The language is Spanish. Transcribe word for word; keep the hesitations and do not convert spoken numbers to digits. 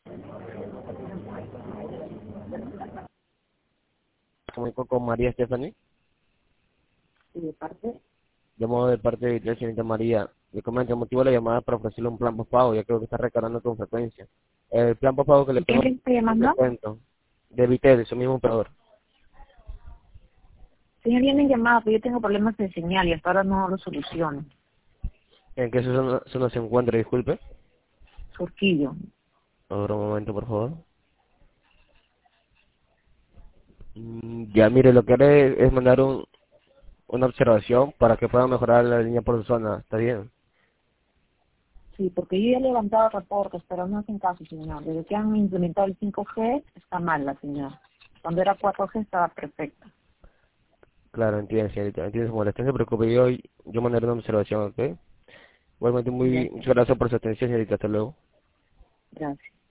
Comunico con María Stephanie. ¿Y de parte? Llamo de parte de la señorita María. Le comento el motivo de la llamada para ofrecerle un plan postpago, ya creo que está recargando con frecuencia. El plan postpago que le ¿Y quién tengo, le está le llamando? cuento, de Vitel, de su mismo operador. Señor, vienen llamadas, pero yo tengo problemas de señal y hasta ahora no lo soluciono. ¿En qué zona, zona se encuentra? Disculpe. Surquillo. Ahora un momento, por favor. Mm, Ya, mire, lo que haré es mandar un, una observación para que pueda mejorar la línea por su zona. ¿Está bien? Sí, porque yo ya he levantado reportes, pero no hacen caso, señor. Desde que han implementado el cinco G, está mal la señal. Cuando era cuatro G estaba perfecta. Claro, entiendo, señorita. Entiendo su molestia. No se preocupe, yo, yo mandaré una observación, ¿ok? Igualmente, Ya, muy, sí. muchas gracias por su atención, señorita. Hasta luego. Gracias.